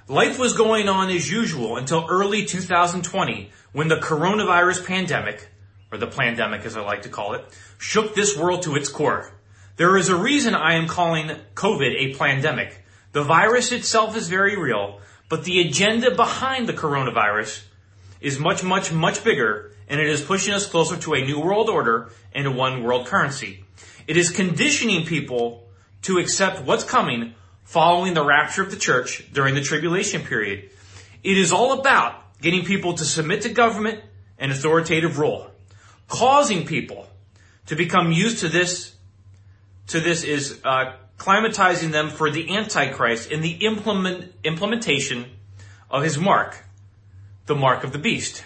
Life was going on as usual until early 2020 when the coronavirus pandemic, or the plandemic as I like to call it, shook this world to its core. There is a reason I am calling COVID a plandemic. The virus itself is very real, but the agenda behind the coronavirus is much, much, much bigger, and it is pushing us closer to a new world order and a one world currency. It is conditioning people to accept what's coming following the rapture of the church during the tribulation period. It is all about getting people to submit to government and authoritative rule. Causing people to become used to this is climatizing them for the Antichrist in the implementation of his mark, the mark of the beast.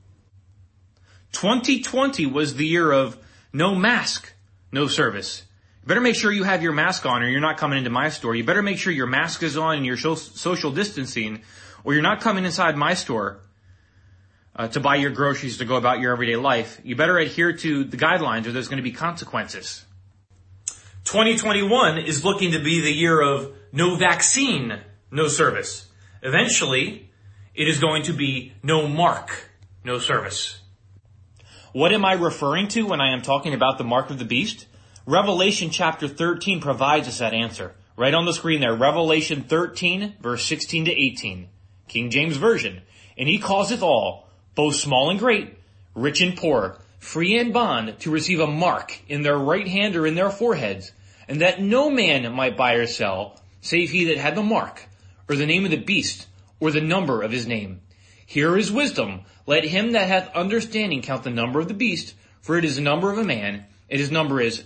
2020 was the year of no mask, no service. You better make sure you have your mask on or you're not coming into my store. You better make sure your mask is on and you're social distancing or you're not coming inside my store to buy your groceries to go about your everyday life. You better adhere to the guidelines or there's going to be consequences. 2021 is looking to be the year of no vaccine, no service. Eventually, it is going to be no mark, no service. What am I referring to when I am talking about the mark of the beast? Revelation chapter 13 provides us that answer. Right on the screen there, Revelation 13, verse 16 to 18, King James Version. And he causeth all, both small and great, rich and poor, free and bond, to receive a mark in their right hand or in their foreheads, and that no man might buy or sell, save he that had the mark, or the name of the beast, or the number of his name. Here is wisdom. Let him that hath understanding count the number of the beast, for it is the number of a man, and his number is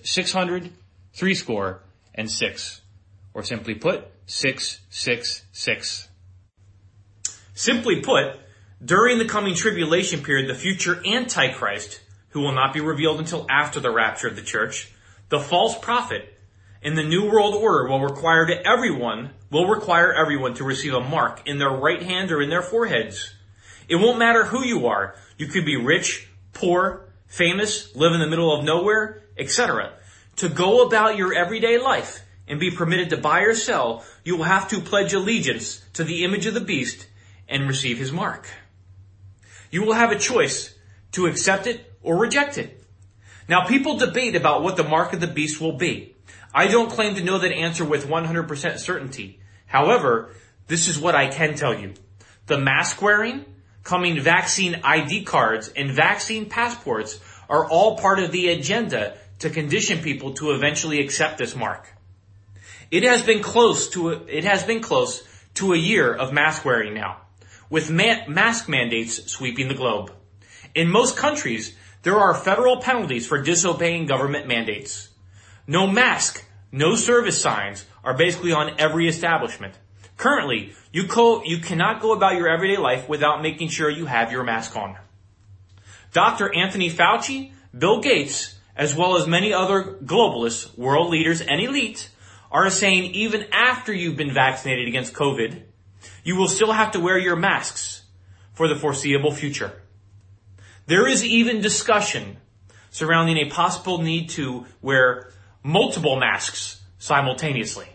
666. Or simply put, 666. Simply put, during the coming tribulation period, the future Antichrist, who will not be revealed until after the rapture of the church, the false prophet, and the New World Order will require everyone to receive a mark in their right hand or in their foreheads. It won't matter who you are. You could be rich, poor, famous, live in the middle of nowhere, etc. To go about your everyday life and be permitted to buy or sell, you will have to pledge allegiance to the image of the beast and receive his mark. You will have a choice to accept it or reject it. Now, people debate about what the mark of the beast will be. I don't claim to know that answer with 100% certainty. However, this is what I can tell you. The mask wearing, coming vaccine ID cards, and vaccine passports are all part of the agenda to condition people to eventually accept this mark. It has been close to a year of mask wearing now, with mask mandates sweeping the globe. In most countries, there are federal penalties for disobeying government mandates. No mask, no service signs are basically on every establishment. Currently, you cannot go about your everyday life without making sure you have your mask on. Dr. Anthony Fauci, Bill Gates, as well as many other globalists, world leaders, and elite are saying even after you've been vaccinated against COVID, you will still have to wear your masks for the foreseeable future. There is even discussion surrounding a possible need to wear multiple masks simultaneously.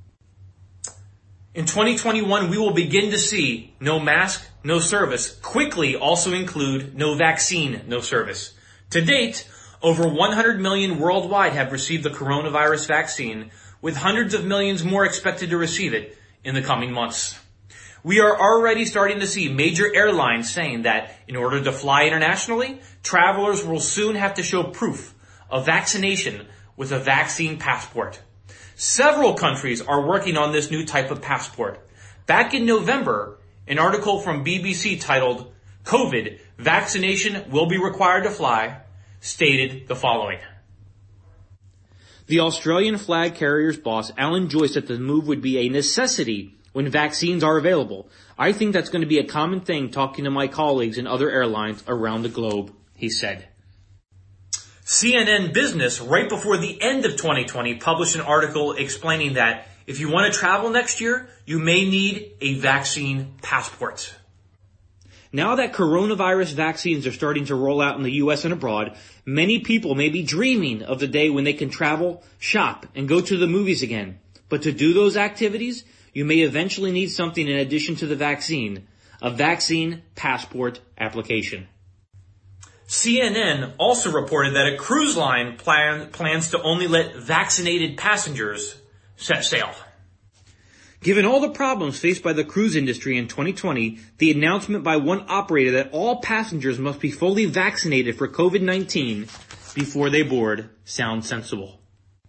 In 2021, we will begin to see no mask, no service quickly also include no vaccine, no service. To date, over 100 million worldwide have received the coronavirus vaccine, with hundreds of millions more expected to receive it in the coming months. We are already starting to see major airlines saying that in order to fly internationally, travelers will soon have to show proof of vaccination with a vaccine passport. Several countries are working on this new type of passport. Back in November, an article from BBC titled, "COVID, Vaccination Will Be Required to Fly," stated the following. The Australian flag carrier's boss, Alan Joyce, said the move would be a necessity when vaccines are available. I think that's going to be a common thing talking to my colleagues in other airlines around the globe, he said. CNN Business, right before the end of 2020, published an article explaining that if you want to travel next year, you may need a vaccine passport. Now that coronavirus vaccines are starting to roll out in the U.S. and abroad, many people may be dreaming of the day when they can travel, shop, and go to the movies again. But to do those activities, you may eventually need something in addition to the vaccine, a vaccine passport application. CNN also reported that a cruise line plans to only let vaccinated passengers set sail. Given all the problems faced by the cruise industry in 2020, the announcement by one operator that all passengers must be fully vaccinated for COVID-19 before they board sounds sensible.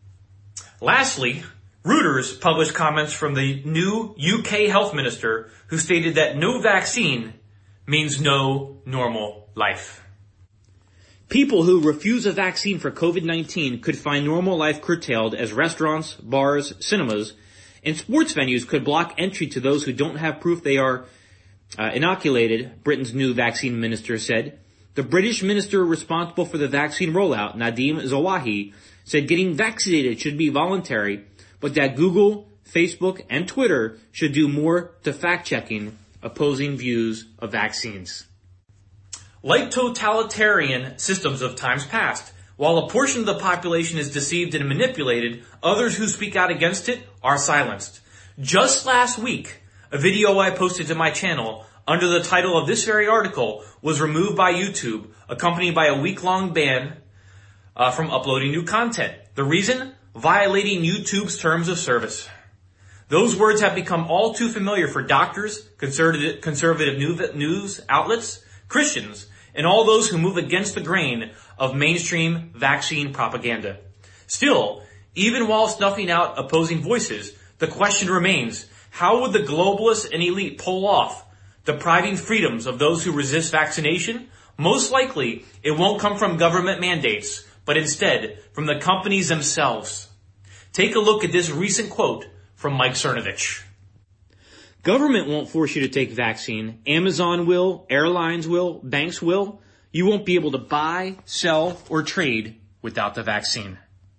Lastly, Reuters published comments from the new UK health minister who stated that no vaccine means no normal life. People who refuse a vaccine for COVID-19 could find normal life curtailed as restaurants, bars, cinemas, and sports venues could block entry to those who don't have proof they are inoculated, Britain's new vaccine minister said. The British minister responsible for the vaccine rollout, Nadhim Zawahi, said getting vaccinated should be voluntary, but that Google, Facebook, and Twitter should do more to fact-checking opposing views of vaccines. Like totalitarian systems of times past, while a portion of the population is deceived and manipulated, others who speak out against it are silenced. Just last week, a video I posted to my channel under the title of this very article was removed by YouTube, accompanied by a week-long ban from uploading new content. The reason? Violating YouTube's terms of service. Those words have become all too familiar for doctors, conservative news outlets, Christians, and all those who move against the grain of mainstream vaccine propaganda. Still, even while snuffing out opposing voices, the question remains, how would the globalists and elite pull off depriving freedoms of those who resist vaccination? Most likely, it won't come from government mandates, but instead from the companies themselves. Take a look at this recent quote from Mike Cernovich. Government won't force you to take vaccine. Amazon will, airlines will, banks will. You won't be able to buy, sell, or trade without the vaccine.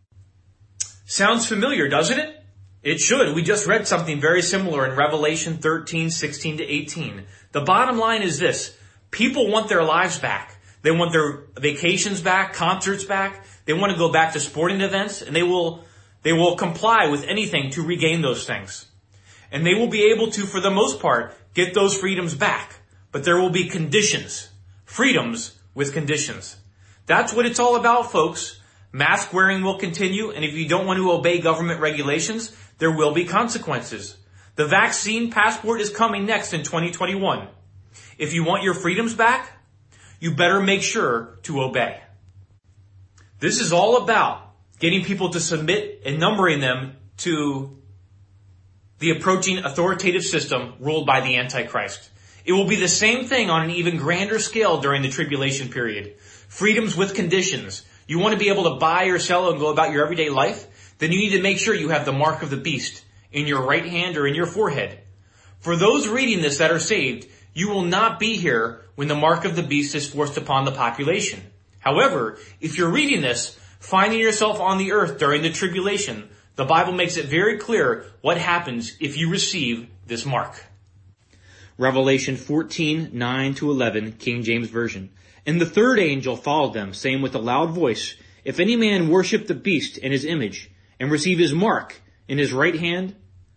Sounds familiar, doesn't it? It should. We just read something very similar in Revelation 13:16 to 18. The bottom line is this. People want their lives back. They want their vacations back, concerts back. They want to go back to sporting events, and they will comply with anything to regain those things. And they will be able to, for the most part, get those freedoms back. But there will be conditions. Freedoms with conditions. That's what it's all about, folks. Mask wearing will continue, and if you don't want to obey government regulations, there will be consequences. The vaccine passport is coming next in 2021. If you want your freedoms back, you better make sure to obey. This is all about getting people to submit and numbering them to the approaching authoritative system ruled by the Antichrist. It will be the same thing on an even grander scale during the tribulation period. Freedoms with conditions. You want to be able to buy or sell and go about your everyday life? Then you need to make sure you have the mark of the beast in your right hand or in your forehead. For those reading this that are saved, you will not be here when the mark of the beast is forced upon the population. However, if you're reading this, finding yourself on the earth during the tribulation, the Bible makes it very clear what happens if you receive this mark. Revelation 14:9 to 11, King James Version. And the third angel followed them, saying with a loud voice, If any man worship the beast and his image, and receive his mark in his right hand,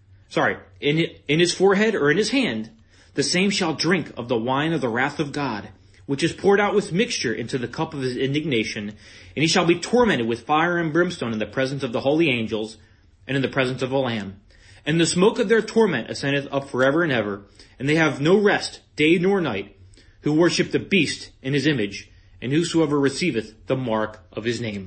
in his forehead or in his hand, the same shall drink of the wine of the wrath of God, which is poured out with mixture into the cup of his indignation, and he shall be tormented with fire and brimstone in the presence of the holy angels, and in the presence of the Lamb. And the smoke of their torment ascendeth up forever and ever, and they have no rest, day nor night, who worship the beast in his image, and whosoever receiveth the mark of his name.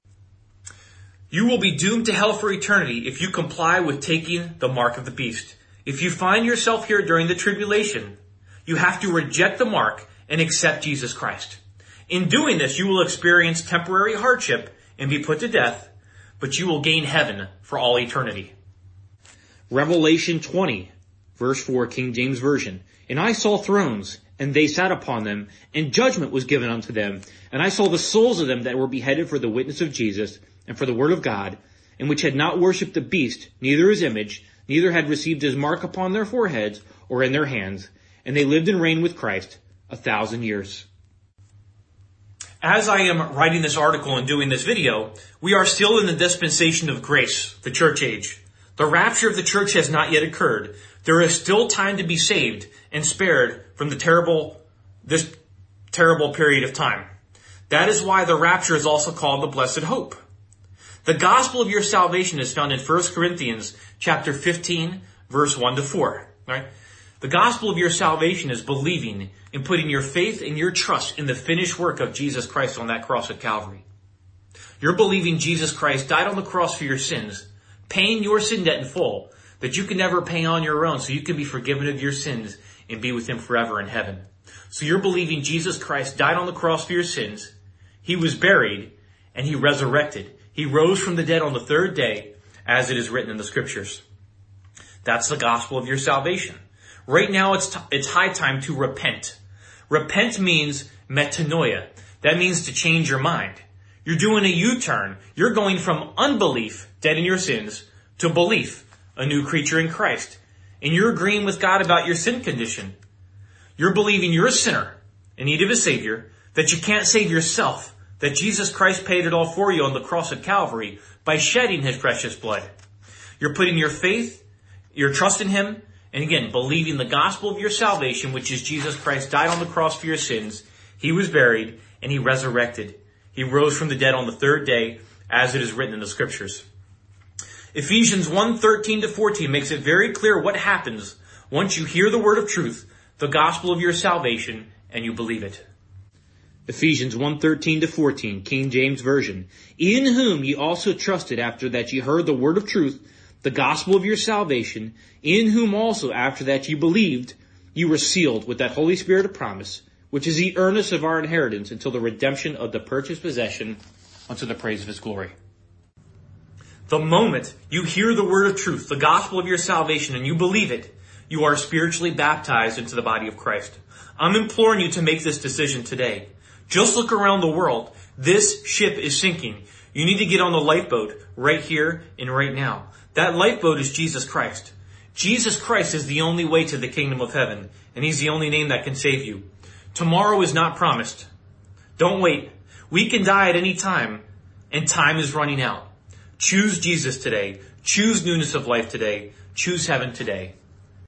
You will be doomed to hell for eternity if you comply with taking the mark of the beast. If you find yourself here during the tribulation, you have to reject the mark and accept Jesus Christ. In doing this, you will experience temporary hardship and be put to death, but you will gain heaven for all eternity. Revelation 20, verse 4, King James Version. And I saw thrones, and they sat upon them, and judgment was given unto them. And I saw the souls of them that were beheaded for the witness of Jesus, and for the word of God, and which had not worshipped the beast, neither his image, neither had received his mark upon their foreheads or in their hands. And they lived and reigned with Christ 1,000 years. As I am writing this article and doing this video, we are still in the dispensation of grace, the church age. The rapture of the church has not yet occurred. There is still time to be saved and spared from this terrible period of time. That is why the rapture is also called the blessed hope. The gospel of your salvation is found in 1 Corinthians chapter 15, verse 1 to 4. Right? The gospel of your salvation is believing and putting your faith and your trust in the finished work of Jesus Christ on that cross at Calvary. You're believing Jesus Christ died on the cross for your sins, paying your sin debt in full that you can never pay on your own, so you can be forgiven of your sins and be with him forever in heaven. So you're believing Jesus Christ died on the cross for your sins, he was buried, and he resurrected. He rose from the dead on the third day, as it is written in the scriptures. That's the gospel of your salvation. Right now it's high time to repent. Repent means metanoia. That means to change your mind. You're doing a U-turn. You're going from unbelief, dead in your sins, to belief, a new creature in Christ. And you're agreeing with God about your sin condition. You're believing you're a sinner in need of a Savior, that you can't save yourself, that Jesus Christ paid it all for you on the cross at Calvary by shedding his precious blood. You're putting your faith, your trust in him, and again, believing the gospel of your salvation, which is Jesus Christ died on the cross for your sins. He was buried and he resurrected. He rose from the dead on the third day, as it is written in the scriptures. Ephesians 1:13-14 makes it very clear what happens once you hear the word of truth, the gospel of your salvation, and you believe it. Ephesians 1:13-14, King James Version. In whom ye also trusted after that ye heard the word of truth, the gospel of your salvation, in whom also after that ye believed, ye were sealed with that Holy Spirit of promise, which is the earnest of our inheritance until the redemption of the purchased possession unto the praise of his glory. The moment you hear the word of truth, the gospel of your salvation, and you believe it, you are spiritually baptized into the body of Christ. I'm imploring you to make this decision today. Just look around the world. This ship is sinking. You need to get on the lifeboat right here and right now. That lifeboat is Jesus Christ. Jesus Christ is the only way to the kingdom of heaven, and he's the only name that can save you. Tomorrow is not promised. Don't wait. We can die at any time, and time is running out. Choose Jesus today. Choose newness of life today. Choose heaven today.